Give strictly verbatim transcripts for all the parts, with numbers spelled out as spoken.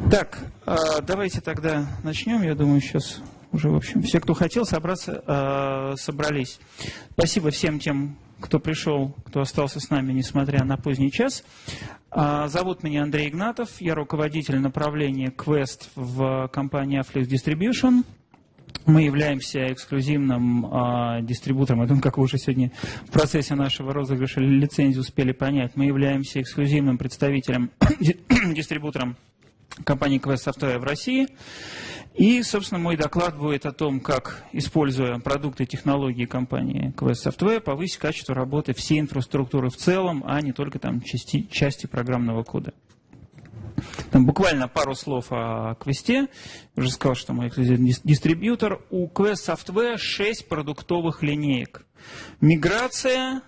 Так, давайте тогда начнем. Я думаю, сейчас уже, в общем, все, кто хотел собраться, собрались. Спасибо всем тем, кто пришел, кто остался с нами, несмотря на поздний час. Зовут меня Андрей Игнатов, я руководитель направления Quest в компании Afflux Distribution. Мы являемся эксклюзивным э, дистрибутором, я думаю, как вы уже сегодня в процессе нашего розыгрыша лицензии успели понять, мы являемся эксклюзивным представителем, дистрибутором компании Quest Software в России. И, собственно, мой доклад будет о том, как, используя продукты и технологии компании Quest Software, повысить качество работы всей инфраструктуры в целом, а не только там, части, части программного кода. Там буквально пару слов о Quest. Уже сказал, что мы дистрибьютор. У Quest Software шесть продуктовых линеек. Миграция,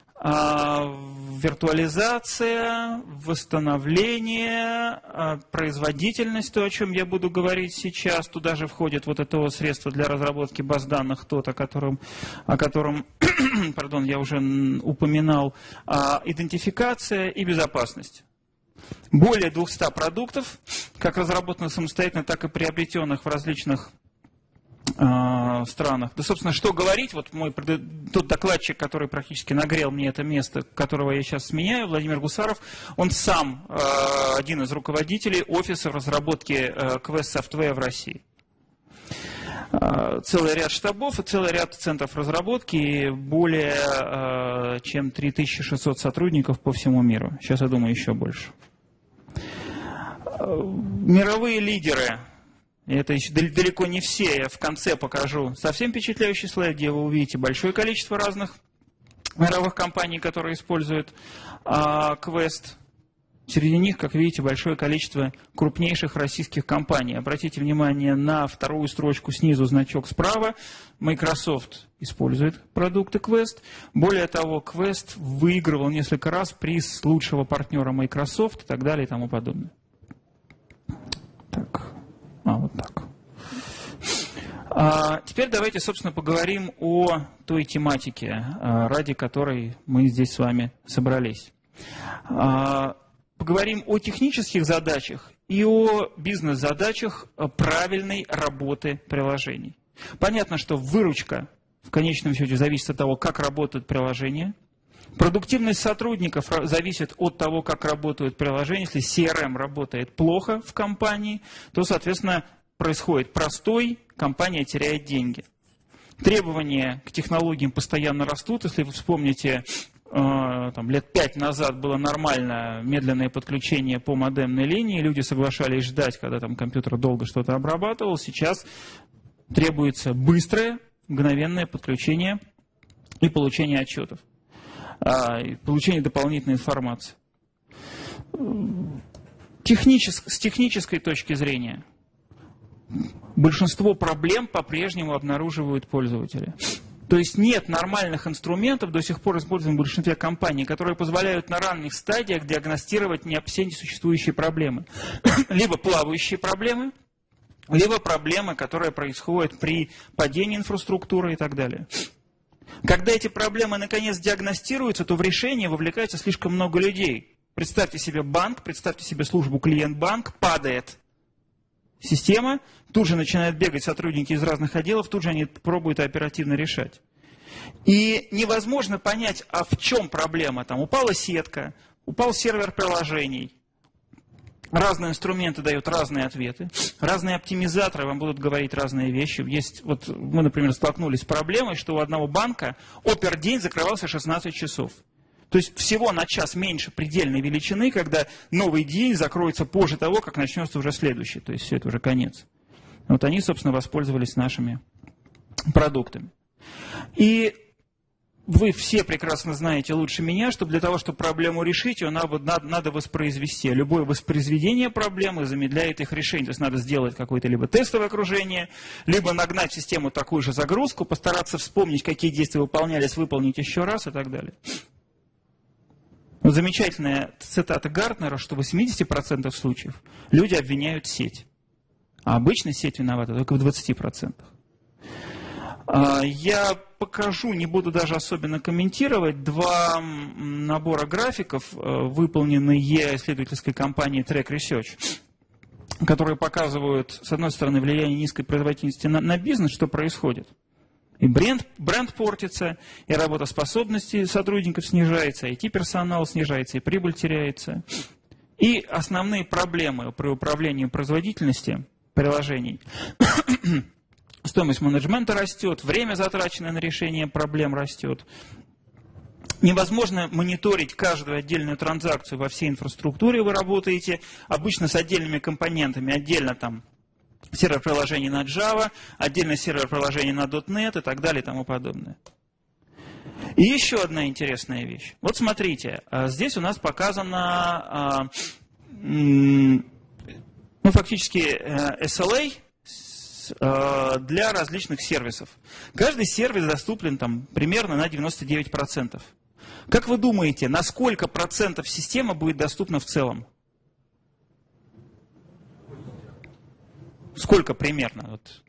виртуализация, восстановление, производительность, то, о чем я буду говорить сейчас. Туда же входит вот это вот средство для разработки баз данных, тот, о котором, о котором пардон, я уже упоминал, идентификация и безопасность. Более двухсот продуктов, как разработанных самостоятельно, так и приобретенных в различных э, странах. Да, собственно, что говорить, вот мой тот докладчик, который практически нагрел мне это место, которого я сейчас сменяю, Владимир Гусаров, он сам э, один из руководителей офиса разработки э, Quest Software в России. Э, целый ряд штабов и целый ряд центров разработки, и более э, чем три тысячи шестьсот сотрудников по всему миру. Сейчас, я думаю, еще больше. Мировые лидеры, и это еще далеко не все, я в конце покажу совсем впечатляющий слайд, где вы увидите большое количество разных мировых компаний, которые используют а, Quest. Среди них, как видите, большое количество крупнейших российских компаний. Обратите внимание на вторую строчку снизу, значок справа. Microsoft использует продукты Quest. Более того, Quest выигрывал несколько раз приз лучшего партнера Microsoft и так далее и тому подобное. Так, а вот так. А теперь давайте, собственно, поговорим о той тематике, ради которой мы здесь с вами собрались. А, поговорим о технических задачах и о бизнес-задачах правильной работы приложений. Понятно, что выручка в конечном счете зависит от того, как работают приложения. Продуктивность сотрудников зависит от того, как работают приложения. Если си эр эм работает плохо в компании, то, соответственно, происходит простой, компания теряет деньги. Требования к технологиям постоянно растут. Если вы вспомните, там, лет пять назад было нормально медленное подключение по модемной линии, люди соглашались ждать, когда там компьютер долго что-то обрабатывал. Сейчас требуется быстрое, мгновенное подключение и получение отчетов. Получение дополнительной информации. Техничес... С технической точки зрения большинство проблем по-прежнему обнаруживают пользователи. То есть нет нормальных инструментов, до сих пор используемых в большинстве компаний, которые позволяют на ранних стадиях диагностировать не все несуществующие проблемы. Либо плавающие проблемы, либо проблемы, которые происходят при падении инфраструктуры и так далее. Когда эти проблемы наконец диагностируются, то в решение вовлекается слишком много людей. Представьте себе банк, представьте себе службу клиент-банк, падает система, тут же начинают бегать сотрудники из разных отделов, тут же они пробуют оперативно решать. И невозможно понять, а в чем проблема. Там упала сетка, упал сервер приложений. Разные инструменты дают разные ответы, разные оптимизаторы вам будут говорить разные вещи. Есть, вот мы, например, столкнулись с проблемой, что у одного банка опер-день закрывался шестнадцать часов. То есть всего на час меньше предельной величины, когда новый день закроется позже того, как начнется уже следующий. То есть все это уже конец. Вот они, собственно, воспользовались нашими продуктами. И вы все прекрасно знаете лучше меня, что для того, чтобы проблему решить, ее надо, надо воспроизвести. Любое воспроизведение проблемы замедляет их решение. То есть надо сделать какое-то либо тестовое окружение, либо нагнать в систему такую же загрузку, постараться вспомнить, какие действия выполнялись, выполнить еще раз и так далее. Вот замечательная цитата Гартнера, что в восьмидесяти процентах случаев люди обвиняют сеть. А обычно сеть виновата только в двадцати процентах. Я покажу, не буду даже особенно комментировать, два набора графиков, выполненные исследовательской компанией Track Research. которые показывают, с одной стороны, влияние низкой производительности на, на бизнес, что происходит. И бренд, бренд портится, и работоспособность сотрудников снижается, и ай ти-персонал снижается, и прибыль теряется. И основные проблемы при управлении производительностью приложений. Стоимость менеджмента растет, время, затраченное на решение проблем, растет. Невозможно мониторить каждую отдельную транзакцию во всей инфраструктуре. Вы работаете обычно с отдельными компонентами, отдельно там сервер приложений на Java, отдельно сервер приложений на .дот нет и так далее и тому подобное. И еще одна интересная вещь. Вот смотрите, здесь у нас показано ну, фактически эс эл эй для различных сервисов. Каждый сервис доступен там, примерно на девяносто девять процентов. Как вы думаете, на сколько процентов система будет доступна в целом? Сколько примерно? Вот.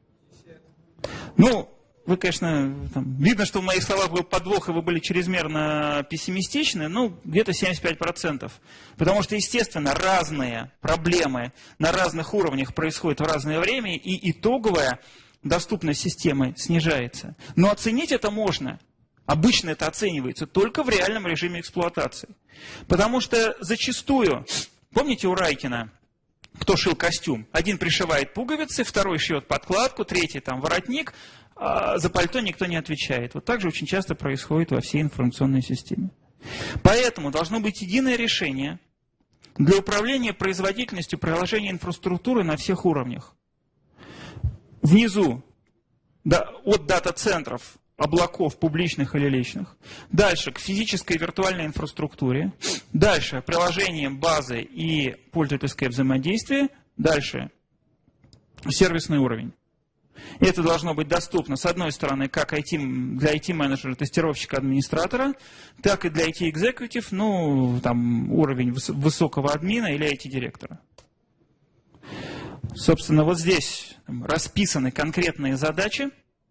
Ну, вы, конечно, там, видно, что в моих словах был подвох, и вы были чрезмерно пессимистичны, ну, где-то семьдесят пять процентов. Потому что, естественно, разные проблемы на разных уровнях происходят в разное время, и итоговая доступность системы снижается. Но оценить это можно. Обычно это оценивается только в реальном режиме эксплуатации. Потому что зачастую, помните у Райкина, кто шил костюм? Один пришивает пуговицы, второй шьет подкладку, третий там воротник, а за пальто никто не отвечает. Вот так же очень часто происходит во всей информационной системе. Поэтому должно быть единое решение для управления производительностью приложения инфраструктуры на всех уровнях. Внизу, да, от дата-центров, облаков, публичных или личных. Дальше к физической и виртуальной инфраструктуре. Дальше приложениям базы и пользовательское взаимодействие. Дальше сервисный уровень. И это должно быть доступно, с одной стороны, как ай ти, для ай ти-менеджера, тестировщика, администратора, так и для ай ти-экзекутив, ну, там, уровень высокого админа или ай ти-директора. Собственно, вот здесь расписаны конкретные задачи.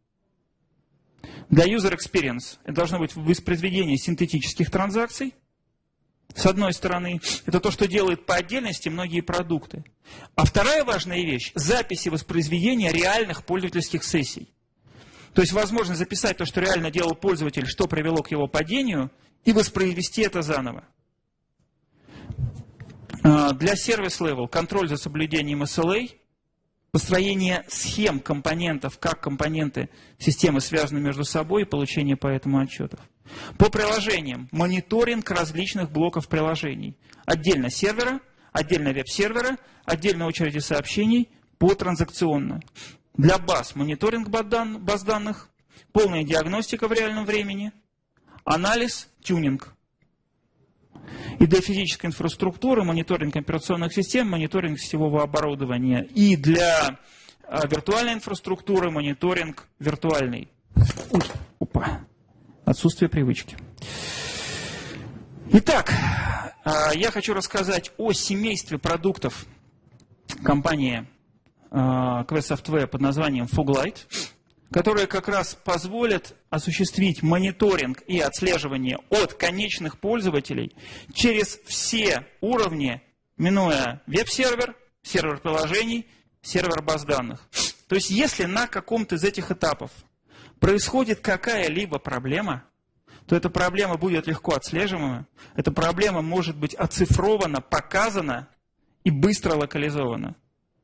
Для user experience это должно быть воспроизведение синтетических транзакций. С одной стороны, это то, что делают по отдельности многие продукты. А вторая важная вещь – запись и воспроизведение реальных пользовательских сессий. То есть возможно записать то, что реально делал пользователь, что привело к его падению, и воспроизвести это заново. Для сервис-левел контроль за соблюдением эс эл эй, построение схем компонентов, как компоненты системы связаны между собой, и получение по этому отчетов. По приложениям мониторинг различных блоков приложений. Отдельно сервера, отдельно веб-сервера, отдельно очереди сообщений, потранзакционно. Для баз мониторинг баз данных, полная диагностика в реальном времени, анализ, тюнинг. И для физической инфраструктуры мониторинг операционных систем, мониторинг сетевого оборудования. И для а, виртуальной инфраструктуры мониторинг виртуальный. Ой, опа. Отсутствие привычки. Итак, а, я хочу рассказать о семействе продуктов компании а, Quest Software под названием Foglight, которые как раз позволят осуществить мониторинг и отслеживание от конечных пользователей через все уровни, минуя веб-сервер, сервер приложений, сервер баз данных. То есть если на каком-то из этих этапов происходит какая-либо проблема, то эта проблема будет легко отслеживаема, эта проблема может быть оцифрована, показана и быстро локализована.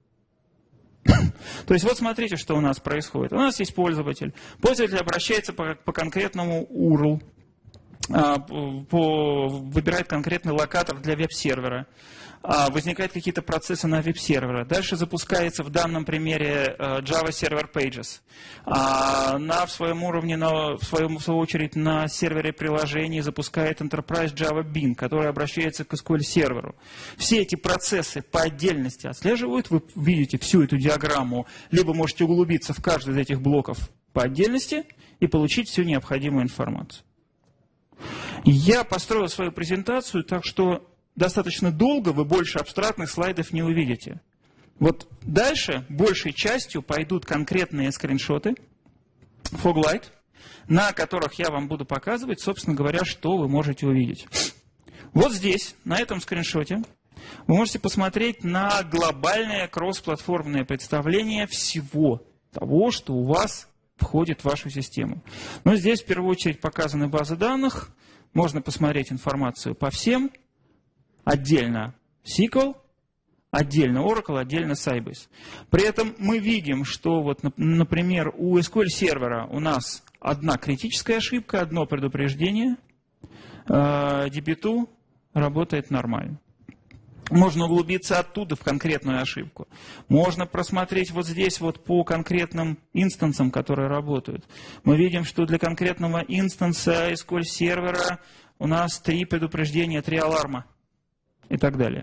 То есть вот смотрите, что у нас происходит. У нас есть пользователь. Пользователь обращается по, по конкретному ю ар эл, а, по, выбирает конкретный локатор для веб-сервера. А, возникают какие-то процессы на веб-сервера. Дальше запускается в данном примере Java Server Pages. А, на в своем уровне, на, в, своем, в свою очередь, на сервере приложений запускает Enterprise Java Bean, который обращается к эс ку эль-серверу. Все эти процессы по отдельности отслеживают. Вы видите всю эту диаграмму. Либо можете углубиться в каждый из этих блоков по отдельности и получить всю необходимую информацию. Я построил свою презентацию так, что достаточно долго вы больше абстрактных слайдов не увидите. Вот дальше большей частью пойдут конкретные скриншоты Foglight, на которых я вам буду показывать, собственно говоря, что вы можете увидеть. Вот здесь, на этом скриншоте, Вы можете посмотреть на глобальное кроссплатформенное представление всего того, что у вас входит в вашу систему. Но здесь в первую очередь показаны базы данных. Можно посмотреть информацию по всем. Отдельно сиквел, отдельно Oracle, отдельно Sybase. При этом мы видим, что, вот, например, у эс ку эль-сервера у нас одна критическая ошибка, одно предупреждение. ди би два работает нормально. Можно углубиться оттуда в конкретную ошибку. Можно просмотреть вот здесь вот по конкретным инстансам, которые работают. Мы видим, что для конкретного инстанса эс ку эль-сервера у нас три предупреждения, три аларма и так далее.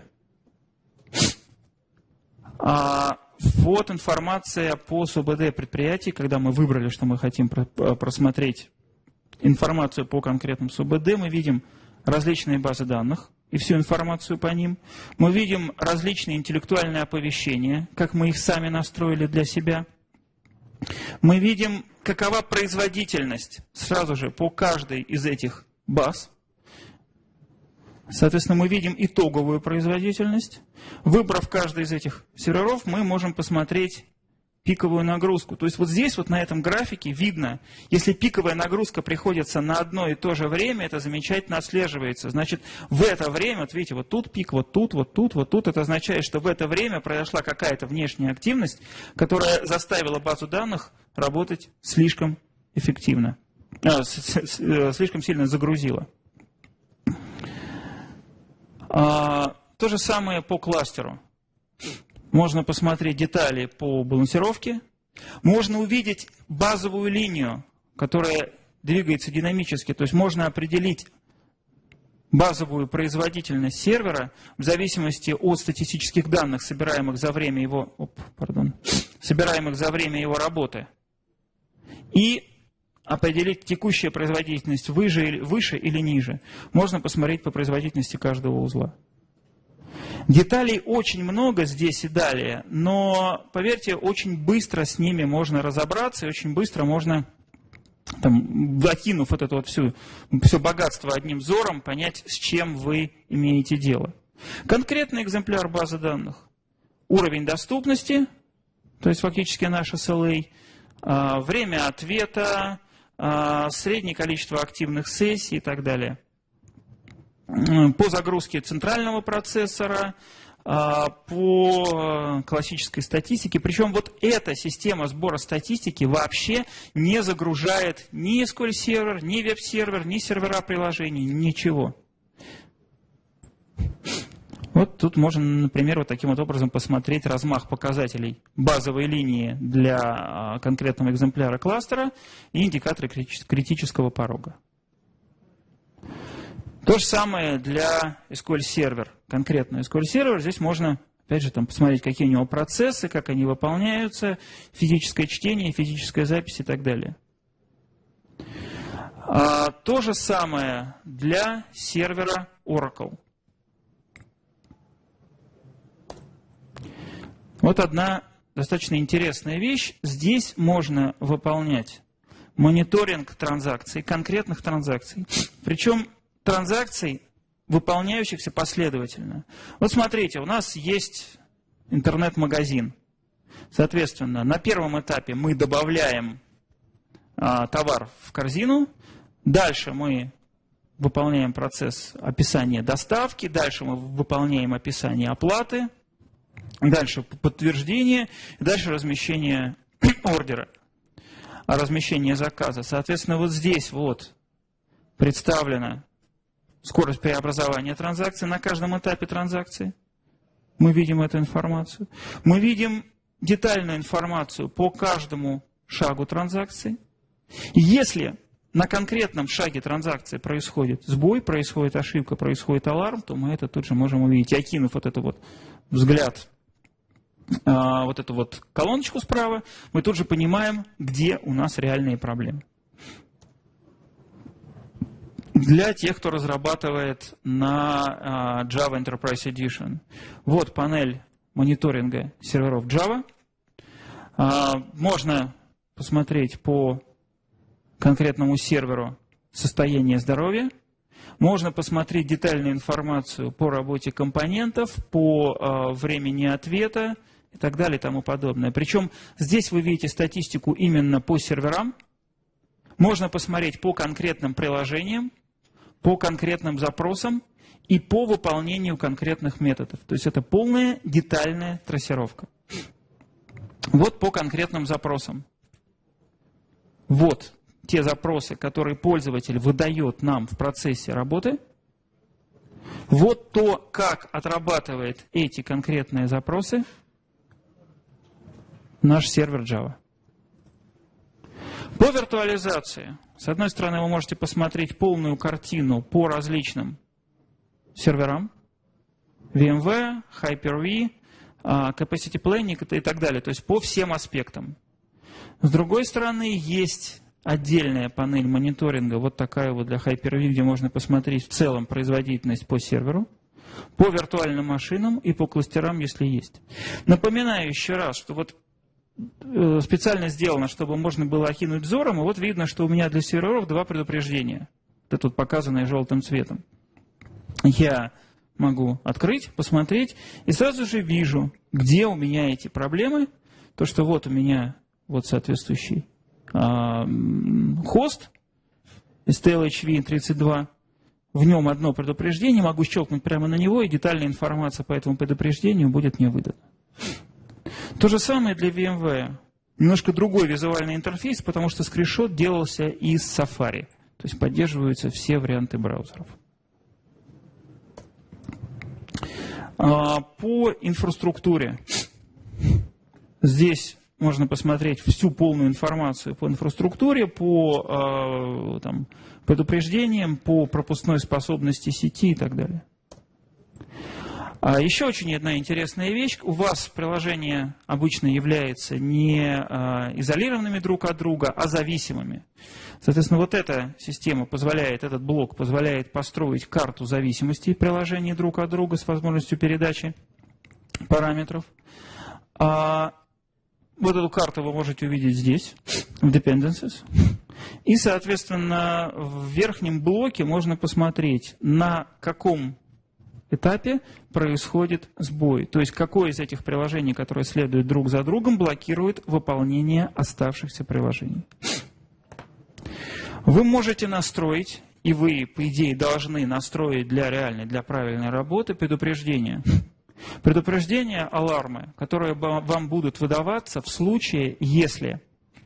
А вот информация по СУБД предприятий, когда мы выбрали, что мы хотим просмотреть информацию по конкретным СУБД, мы видим различные базы данных и всю информацию по ним. Мы видим различные интеллектуальные оповещения, как мы их сами настроили для себя. Мы видим, какова производительность сразу же по каждой из этих баз. Соответственно, мы видим итоговую производительность. Выбрав каждый из этих серверов, мы можем посмотреть пиковую нагрузку. То есть вот здесь, вот на этом графике видно, если пиковая нагрузка приходится на одно и то же время, это замечательно отслеживается. Значит, в это время, вот видите, вот тут пик, вот тут, вот тут, вот тут, это означает, что в это время произошла какая-то внешняя активность, которая заставила базу данных работать слишком эффективно, а, с, с, с, слишком сильно загрузила. А, то же самое по кластеру. Можно посмотреть детали по балансировке. Можно увидеть базовую линию, которая двигается динамически. То есть можно определить базовую производительность сервера в зависимости от статистических данных, собираемых за время его, оп, пардон, собираемых за время его работы. И определить текущая производительность выше, выше или ниже. Можно посмотреть по производительности каждого узла. Деталей очень много здесь и далее, но, поверьте, очень быстро с ними можно разобраться, и очень быстро можно, там, окинув вот это вот всю, все богатство одним взором, понять, с чем вы имеете дело. Конкретный экземпляр базы данных. Уровень доступности, то есть фактически наш эс эл эй, время ответа, среднее количество активных сессий и так далее. По загрузке центрального процессора, по классической статистике. Причем вот эта система сбора статистики вообще не загружает ни эс ку эль-сервер, ни веб-сервер, ни сервера приложений, ничего. Вот тут можно, например, вот таким вот образом посмотреть размах показателей базовой линии для конкретного экземпляра кластера и индикаторы критического порога. То же самое для эс ку эль-сервер. Конкретно эс ку эль-сервер. Здесь можно, опять же, там, посмотреть, какие у него процессы, как они выполняются, физическое чтение, физическая запись и так далее. А, то же самое для сервера Oracle. Вот одна достаточно интересная вещь. Здесь можно выполнять мониторинг транзакций, конкретных транзакций. Причем транзакций, выполняющихся последовательно. Вот смотрите, у нас есть интернет-магазин. Соответственно, на первом этапе мы добавляем а, товар в корзину. Дальше мы выполняем процесс описания доставки. Дальше мы выполняем описание оплаты. Дальше подтверждение. Дальше размещение ордера, размещение заказа. Соответственно, вот здесь вот представлена скорость преобразования транзакций на каждом этапе транзакции. Мы видим эту информацию. Мы видим детальную информацию по каждому шагу транзакции. Если на конкретном шаге транзакции происходит сбой, происходит ошибка, происходит аларм, то мы это тут же можем увидеть. И окинув вот этот вот взгляд, вот эту вот колоночку справа, мы тут же понимаем, где у нас реальные проблемы. Для тех, кто разрабатывает на Java Enterprise Edition. Вот панель мониторинга серверов Java. Можно посмотреть по конкретному серверу состояние здоровья. Можно посмотреть детальную информацию по работе компонентов, по э, времени ответа и так далее и тому подобное. Причем здесь вы видите статистику именно по серверам. Можно посмотреть по конкретным приложениям, по конкретным запросам и по выполнению конкретных методов. То есть это полная детальная трассировка. Вот по конкретным запросам. Вот те запросы, которые пользователь выдает нам в процессе работы. Вот то, как отрабатывает эти конкретные запросы наш сервер Java. По виртуализации. С одной стороны, вы можете посмотреть полную картину по различным серверам. ви эм вэр, Hyper-V, Capacity Planning и так далее. То есть по всем аспектам. С другой стороны, есть отдельная панель мониторинга, вот такая вот для Hyper-V, где можно посмотреть в целом производительность по серверу, по виртуальным машинам и по кластерам, если есть. Напоминаю еще раз, что вот специально сделано, чтобы можно было окинуть взором, и вот видно, что у меня для серверов два предупреждения. Это тут показанное желтым цветом. Я могу открыть, посмотреть, и сразу же вижу, где у меня эти проблемы. То, что вот у меня вот соответствующий а, хост эс ти эл эйч ви тридцать два, в нем одно предупреждение, могу щелкнуть прямо на него, и детальная информация по этому предупреждению будет мне выдана. То же самое для ви эм вэр. Немножко другой визуальный интерфейс, потому что скриншот делался из Safari. То есть поддерживаются все варианты браузеров. По инфраструктуре. Здесь можно посмотреть всю полную информацию по инфраструктуре, по там, предупреждениям, по пропускной способности сети и так далее. А еще очень одна интересная вещь. У вас приложения обычно являются не изолированными друг от друга, а зависимыми. Соответственно, вот эта система позволяет, этот блок позволяет построить карту зависимостей приложений друг от друга с возможностью передачи параметров. А вот эту карту вы можете увидеть здесь, в Dependencies. И, соответственно, в верхнем блоке можно посмотреть, на каком этапе происходит сбой. То есть, какое из этих приложений, которые следуют друг за другом, блокирует выполнение оставшихся приложений. Вы можете настроить, и вы, по идее, должны настроить для реальной, для правильной работы предупреждения. Предупреждения, алармы, которые вам будут выдаваться в случае, если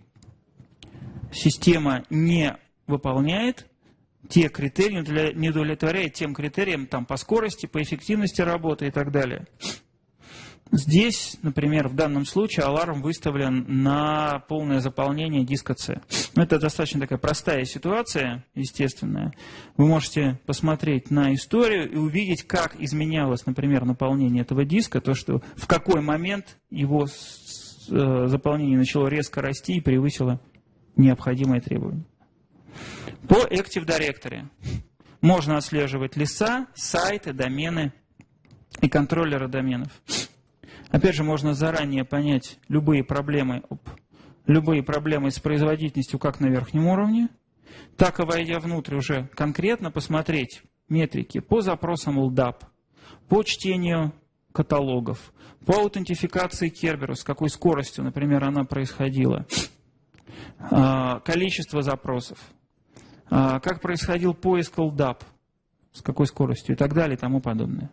система не выполняет те критерии, не удовлетворяет тем критериям там, по скорости, по эффективности работы и так далее. Здесь, например, в данном случае аларм выставлен на полное заполнение диска C. Это достаточно такая простая ситуация, естественная. Вы можете посмотреть на историю и увидеть, как изменялось, например, наполнение этого диска, то, что в какой момент его заполнение начало резко расти и превысило необходимые требования. По Active Directory можно отслеживать леса, сайты, домены и контроллеры доменов. Опять же, можно заранее понять любые проблемы, оп, любые проблемы с производительностью как на верхнем уровне, так и войдя внутрь уже конкретно посмотреть метрики по запросам эл ди эй пи, по чтению каталогов, по аутентификации Kerberos, с какой скоростью, например, она происходила, количество запросов, как происходил поиск эл ди эй пи, с какой скоростью и так далее и тому подобное.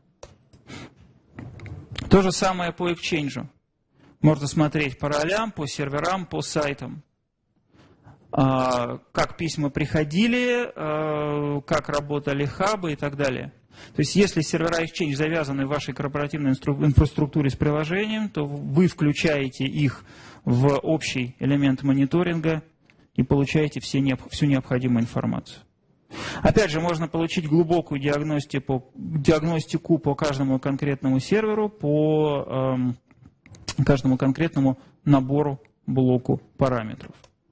То же самое по Exchange. Можно смотреть по ролям, по серверам, по сайтам. Как письма приходили, как работали хабы и так далее. То есть, если сервера Exchange завязаны в вашей корпоративной инфраструктуре с приложением, то вы включаете их в общий элемент мониторинга и получаете все, всю необходимую информацию. Опять же, можно получить глубокую диагностику, диагностику по каждому конкретному серверу, по э, каждому конкретному набору, блоку параметров.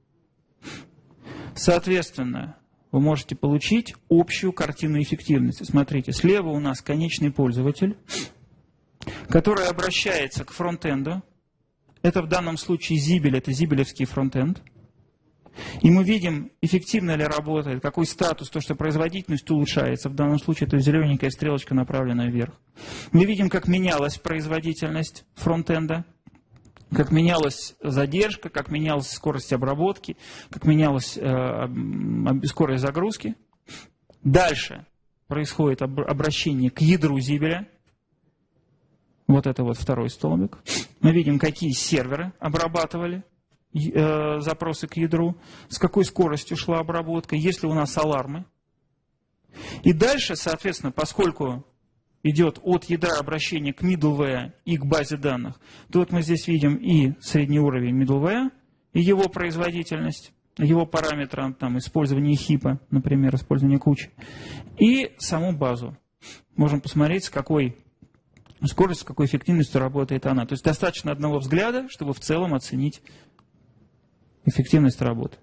Соответственно, вы можете получить общую картину эффективности. Смотрите, слева у нас конечный пользователь, который обращается к фронтенду. Это в данном случае Zibel, это зибелевский фронтенд. И мы видим, эффективно ли работает, какой статус, то, что производительность улучшается. В данном случае это зелененькая стрелочка, направленная вверх. Мы видим, как менялась производительность фронтенда, как менялась задержка, как менялась скорость обработки, как менялась э, скорость загрузки. Дальше происходит обращение к ядру Зибеля. Вот это вот второй столбик. Мы видим, какие серверы обрабатывали э, запросы к ядру, с какой скоростью шла обработка, есть ли у нас алармы. И дальше, соответственно, поскольку идет от ядра обращения к middleware и к базе данных, то вот мы здесь видим и средний уровень middleware, и его производительность, его параметры, там, использование хипа, например, использование кучи, и саму базу. Можем посмотреть, с какой скоростью, с какой эффективностью работает она. То есть достаточно одного взгляда, чтобы в целом оценить эффективность работы.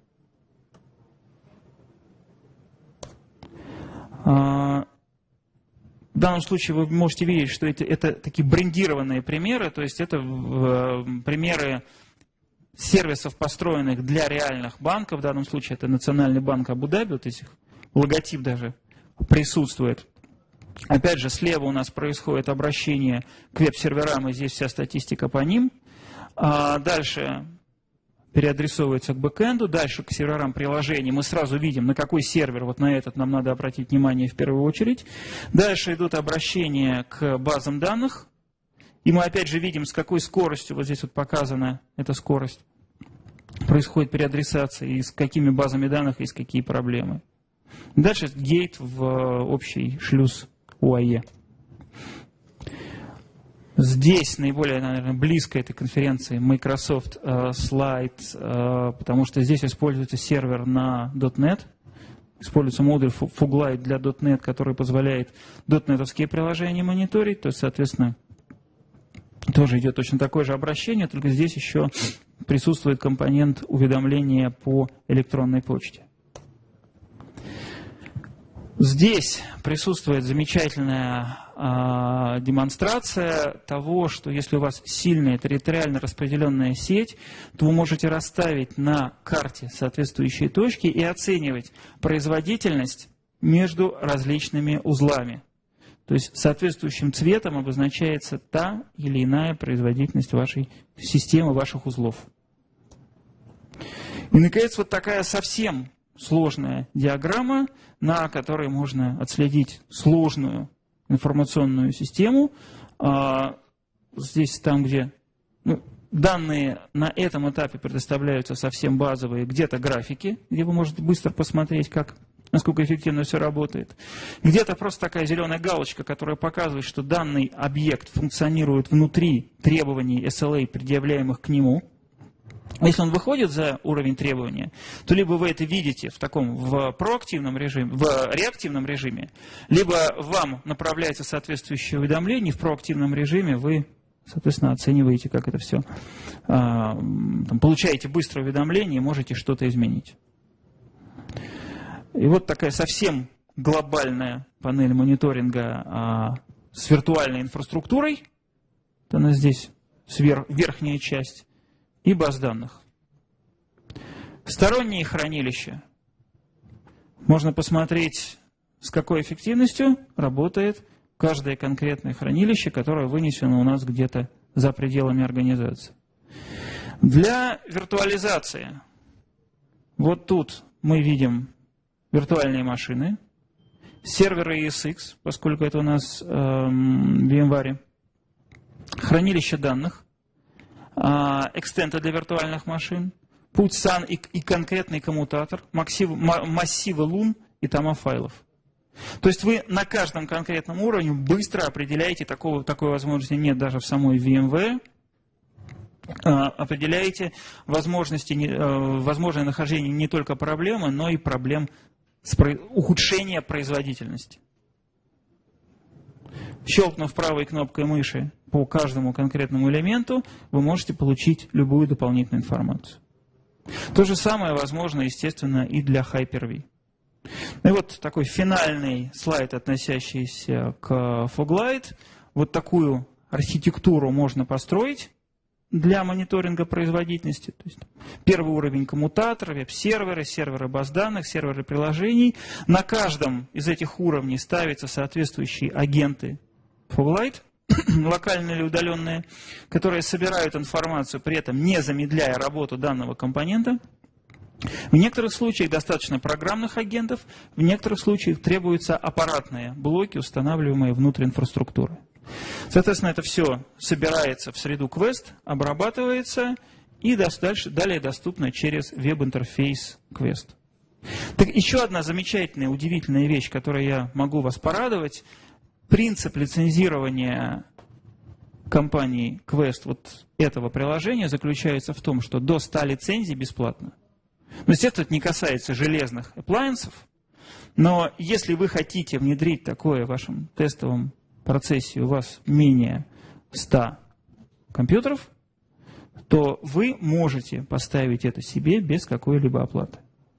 В данном случае вы можете видеть, что это, это такие брендированные примеры, то есть это э, примеры сервисов, построенных для реальных банков. В данном случае это Национальный банк Абу-Даби, вот этих логотип даже присутствует. Опять же, слева у нас происходит обращение к веб-серверам, и здесь вся статистика по ним. А дальше переадресовывается к бэкэнду, дальше к серверам приложений. Мы сразу видим, на какой сервер, вот на этот нам надо обратить внимание в первую очередь. Дальше идут обращения к базам данных. И мы опять же видим, с какой скоростью, вот здесь вот показана эта скорость, происходит переадресация, и с какими базами данных есть какие проблемы. Дальше гейт в общий шлюз ю эй и. Здесь наиболее, наверное, близко этой конференции Microsoft uh, Slide, uh, потому что здесь используется сервер на .дот нет, используется модуль Fuglite для .дот нет, который позволяет .дот-нетовские приложения мониторить, то есть, соответственно, тоже идет точно такое же обращение, только здесь еще присутствует компонент уведомления по электронной почте. Здесь присутствует замечательная э, демонстрация того, что если у вас сильная территориально распределенная сеть, то вы можете расставить на карте соответствующие точки и оценивать производительность между различными узлами. То есть соответствующим цветом обозначается та или иная производительность вашей системы, ваших узлов. И, наконец, вот такая совсем сложная диаграмма, на которой можно отследить сложную информационную систему. Здесь там, где ну, данные на этом этапе предоставляются совсем базовые, где-то графики, где вы можете быстро посмотреть, как, насколько эффективно все работает. Где-то просто такая зеленая галочка, которая показывает, что данный объект функционирует внутри требований эс эл эй, предъявляемых к нему. Если он выходит за уровень требования, то либо вы это видите в таком в проактивном режиме, в реактивном режиме, либо вам направляется соответствующее уведомление, в проактивном режиме вы, соответственно, оцениваете, как это все, а, там, получаете быстрое уведомление и можете что-то изменить. И вот такая совсем глобальная панель мониторинга а, с виртуальной инфраструктурой, это она здесь, сверх, верхняя часть, и баз данных. Сторонние хранилища. Можно посмотреть, с какой эффективностью работает каждое конкретное хранилище, которое вынесено у нас где-то за пределами организации. Для виртуализации. Вот тут мы видим виртуальные машины, серверы и эс икс, поскольку это у нас э, в VMware, хранилище данных, экстенты для виртуальных машин, путь сан и, и конкретный коммутатор, массивы, массивы лун и тома файлов. То есть вы на каждом конкретном уровне быстро определяете, такого, такой возможности нет даже в самой VMware, определяете возможности, возможное нахождение не только проблемы, но и проблем с ухудшения производительности. Щелкнув правой кнопкой мыши по каждому конкретному элементу, вы можете получить любую дополнительную информацию. То же самое возможно, естественно, и для Hyper-V. Ну и вот такой финальный слайд, относящийся к Fuglite. Вот такую архитектуру можно построить для мониторинга производительности. То есть первый уровень коммутатор, веб-серверы, серверы баз данных, серверы приложений. На каждом из этих уровней ставятся соответствующие агенты Foglight, локальные или удаленные, которые собирают информацию, при этом не замедляя работу данного компонента. В некоторых случаях достаточно программных агентов, в некоторых случаях требуются аппаратные блоки, устанавливаемые внутрь инфраструктуры. Соответственно, это все собирается в среду Quest, обрабатывается и дальше, далее доступно через веб-интерфейс Quest. Так, еще одна замечательная, удивительная вещь, которой я могу вас порадовать. Принцип лицензирования компании Quest вот этого приложения заключается в том, что до ста лицензий бесплатно. Но, естественно, это не касается железных appliances, но если вы хотите внедрить такое в вашем тестовом процессе, у вас менее ста компьютеров, то вы можете поставить это себе без какой-либо оплаты.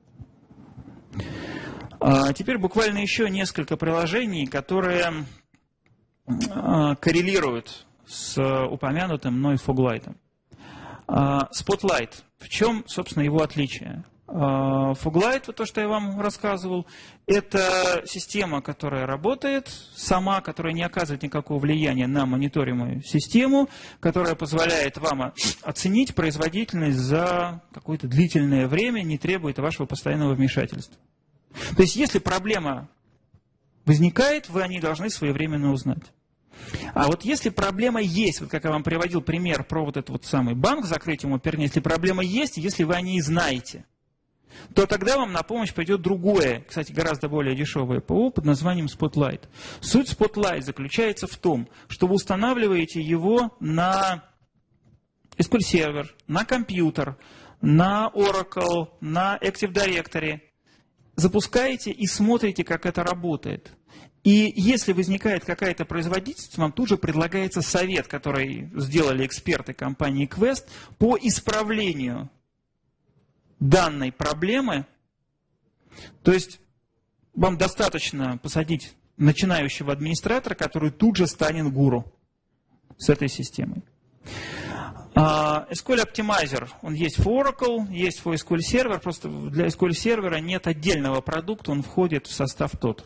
А теперь буквально еще несколько приложений, которые а, коррелируют с упомянутым мной Foglight. А, Spotlight. В чем, собственно, его отличие? Foglight, вот то, что я вам рассказывал, это система, которая работает сама, которая не оказывает никакого влияния на мониторируемую систему, которая позволяет вам оценить производительность за какое-то длительное время, не требует вашего постоянного вмешательства. То есть, если проблема возникает, вы о ней должны своевременно узнать. А вот если проблема есть, вот как я вам приводил пример про вот этот вот самый банк с закрытием оперни, если проблема есть, если вы о ней знаете, то тогда вам на помощь пойдет другое, кстати, гораздо более дешевое ПО под названием Spotlight. Суть Spotlight заключается в том, что вы устанавливаете его на эс ку эль-сервер, на компьютер, на Oracle, на Active Directory, запускаете и смотрите, как это работает. И если возникает какая-то производительность, вам тут же предлагается совет, который сделали эксперты компании Quest по исправлению данной проблемы. То есть вам достаточно посадить начинающего администратора, который тут же станет гуру с этой системой. эс ку эль Optimizer, он есть в Oracle, есть в эс ку эль Server, просто для эс ку эль Server нет отдельного продукта, он входит в состав тот.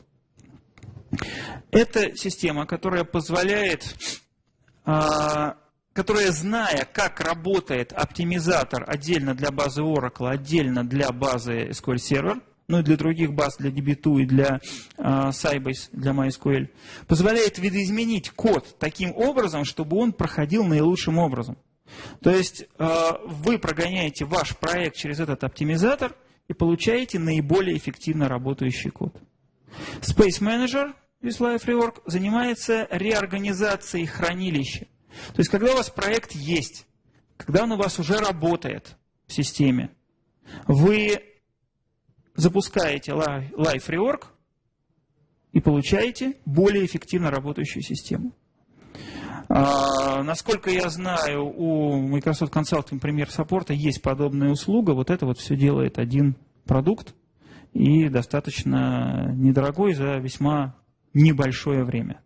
Это система, которая позволяет, которая, зная, как работает оптимизатор отдельно для базы Oracle, отдельно для базы эс ку эль Server, ну и для других баз, для ди би два и для uh, Sybase, для MySQL, позволяет видоизменить код таким образом, чтобы он проходил наилучшим образом. То есть uh, вы прогоняете ваш проект через этот оптимизатор и получаете наиболее эффективно работающий код. Space Manager with Live Rework занимается реорганизацией хранилища. То есть, когда у вас проект есть, когда он у вас уже работает в системе, вы запускаете Live Rework и получаете более эффективно работающую систему. А, насколько я знаю, у Microsoft Consulting Premier Support есть подобная услуга. Вот это вот все делает один продукт и достаточно недорогой за весьма небольшое время.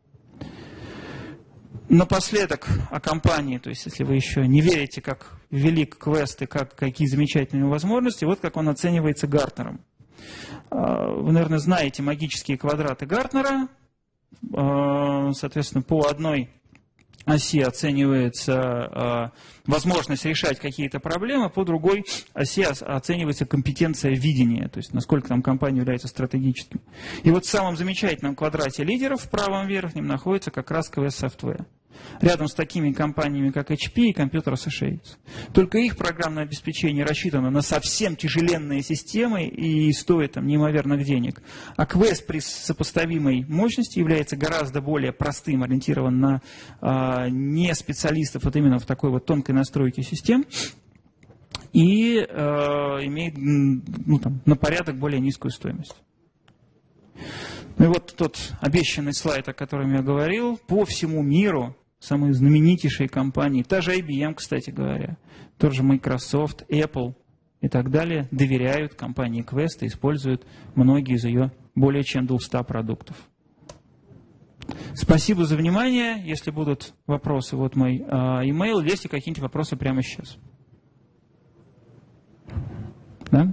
Напоследок о компании, то есть если вы еще не верите, как велик Quest и как, какие замечательные возможности, вот как он оценивается Гартнером. Вы, наверное, знаете магические квадраты Гартнера. Соответственно, по одной оси оценивается возможность решать какие-то проблемы, по другой оси оценивается компетенция видения, то есть насколько там компания является стратегическим. И вот в самом замечательном квадрате лидеров, в правом верхнем, находится как раз Quest Software. Рядом с такими компаниями, как эйч пи и Computer Associates. Только их программное обеспечение рассчитано на совсем тяжеленные системы и стоит там неимоверных денег. А Quest при сопоставимой мощности является гораздо более простым, ориентирован на а, не специалистов вот именно в такой вот тонкой настройке систем и а, имеет ну, там, на порядок более низкую стоимость. Ну и вот тот обещанный слайд, о котором я говорил, по всему миру самые знаменитейшие компании, та же ай би эм, кстати говоря, тот же Microsoft, Apple и так далее, доверяют компании Quest и используют многие из ее более чем двухсот продуктов. Спасибо за внимание. Если будут вопросы, вот мой имейл. Есть ли какие-нибудь вопросы прямо сейчас? Да?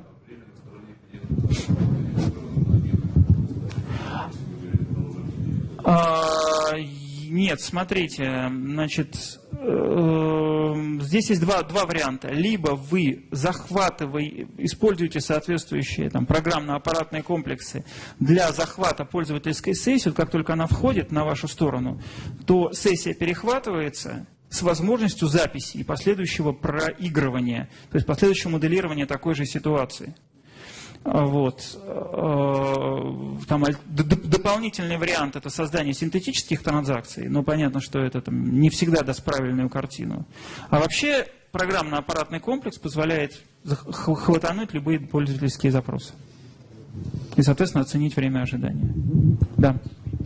А, нет, смотрите, значит, э, здесь есть два, два варианта. Либо вы захватываете, используете соответствующие там, программно-аппаратные комплексы для захвата пользовательской сессии, вот как только она входит на вашу сторону, то сессия перехватывается с возможностью записи и последующего проигрывания, то есть последующего моделирования такой же ситуации. Вот. Там дополнительный вариант – это создание синтетических транзакций, но понятно, что это там, не всегда даст правильную картину. А вообще программно-аппаратный комплекс позволяет хватануть любые пользовательские запросы и, соответственно, оценить время ожидания. Да.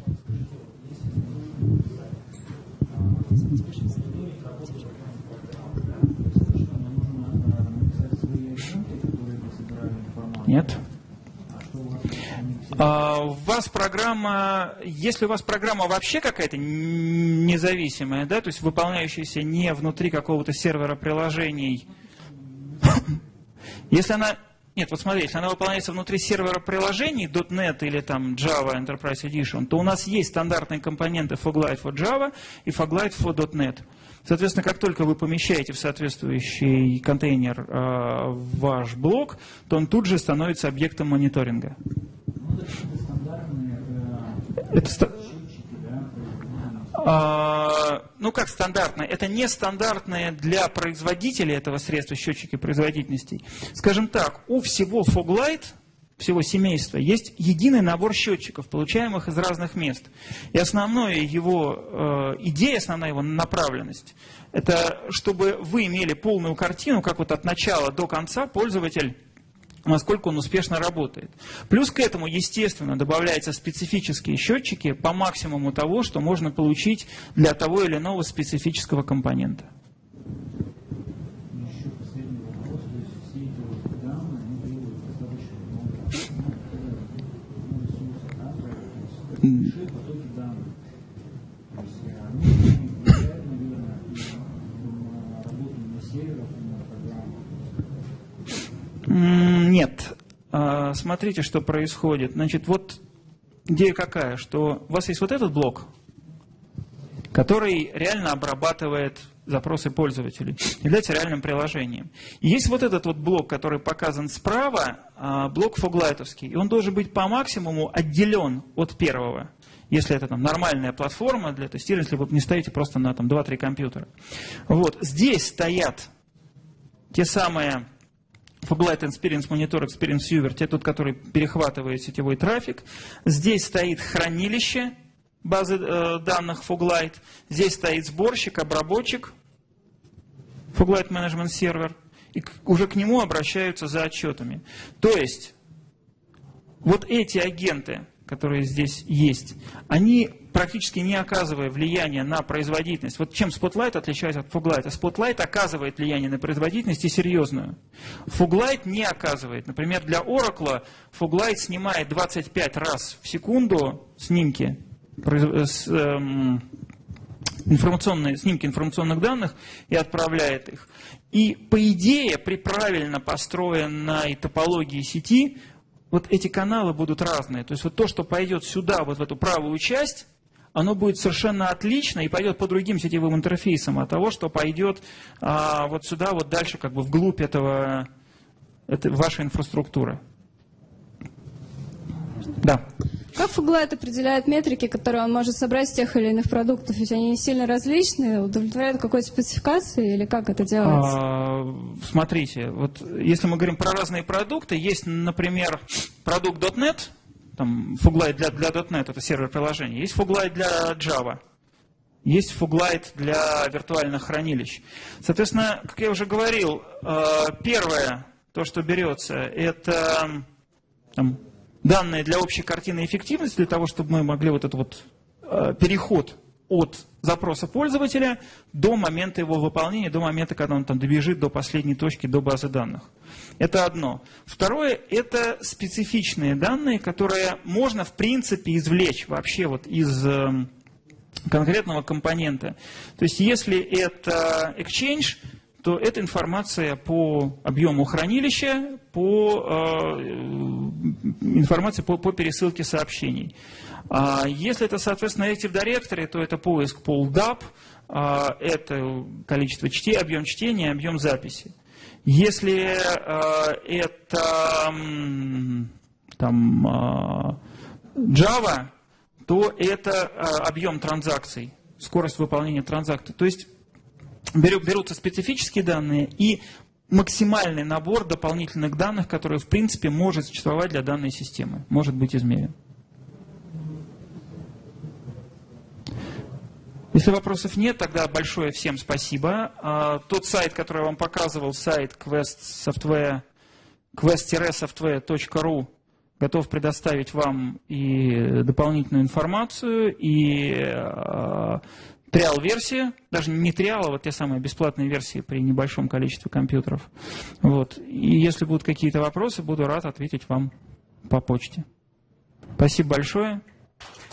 Нет. А у вас программа, если у вас программа вообще какая-то независимая, да, то есть выполняющаяся не внутри какого-то сервера приложений, если она, нет, вот смотрите, если она выполняется внутри сервера приложений .дот нет или там Java Enterprise Edition, то у нас есть стандартные компоненты Foglight for Java и Foglight for .дот нет. Соответственно, как только вы помещаете в соответствующий контейнер э, ваш блок, то он тут же становится объектом мониторинга. Это а, ну как стандартные? Это не стандартные для производителей этого средства счетчики производительности. Скажем так, у всего Foglight, всего семейства, есть единый набор счетчиков, получаемых из разных мест. И основная его э, идея, основная его направленность, это чтобы вы имели полную картину, как вот от начала до конца пользователь, насколько он успешно работает. Плюс к этому, естественно, добавляются специфические счетчики по максимуму того, что можно получить для того или иного специфического компонента. Нет. Смотрите, что происходит. Значит, вот идея какая, что у вас есть вот этот блок, который реально обрабатывает запросы пользователей, является реальным приложением. И есть вот этот вот блок, который показан справа, блок Foglight-овский, и он должен быть по максимуму отделен от первого, если это там нормальная платформа для тестирования, если вы не стоите просто на там два-три компьютера. Вот. Здесь стоят те самые Foglight Experience Monitor, Experience Viewer, те тот, который перехватывает сетевой трафик. Здесь стоит хранилище базы э, данных Foglight. Здесь стоит сборщик, обработчик Foglight Management Server. И к, уже к нему обращаются за отчетами. То есть вот эти агенты, которые здесь есть, они, практически не оказывая влияния на производительность. Вот чем Spotlight отличается от Foglight? Spotlight оказывает влияние на производительность и серьезную. Foglight не оказывает. Например, для Oracle Foglight снимает двадцать пять раз в секунду снимки, информационные, снимки информационных данных и отправляет их. И по идее, при правильно построенной топологии сети, вот эти каналы будут разные. То есть вот то, что пойдет сюда, вот в эту правую часть, оно будет совершенно отлично и пойдет по другим сетевым интерфейсам от того, что пойдет а, вот сюда, вот дальше, как бы вглубь этого, это вашей инфраструктуры. Да. Как Foglight определяет метрики, которые он может собрать с тех или иных продуктов? Ведь они сильно различные, удовлетворяют какой-то спецификации или как это делается? А, смотрите, вот если мы говорим про разные продукты, есть, например, продукт .дот нет, там Foglight для, для .дот нет, это сервер приложения, есть Foglight для Java, есть Foglight для виртуальных хранилищ. Соответственно, как я уже говорил, первое, то, что берется, это там, данные для общей картины эффективности, для того, чтобы мы могли вот этот вот э, переход от запроса пользователя до момента его выполнения, до момента, когда он там добежит до последней точки, до базы данных. Это одно. Второе, это специфичные данные, которые можно, в принципе, извлечь вообще вот из э, конкретного компонента. То есть если это Exchange, то это информация по объему хранилища, по э, информации по, по пересылке сообщений. А если это, соответственно, Active Directory, то это поиск по эл дап, а, это количество чтения, объем чтения, объем записи. Если а, это там, а, Java, то это а, объем транзакций, скорость выполнения транзакций. То есть берутся специфические данные и максимальный набор дополнительных данных, который, в принципе, может существовать для данной системы, может быть измерен. Если вопросов нет, тогда большое всем спасибо. Тот сайт, который я вам показывал, сайт quest software точка ру, готов предоставить вам и дополнительную информацию, и триал-версии, даже не триал, а вот те самые бесплатные версии при небольшом количестве компьютеров. Вот. И если будут какие-то вопросы, буду рад ответить вам по почте. Спасибо большое.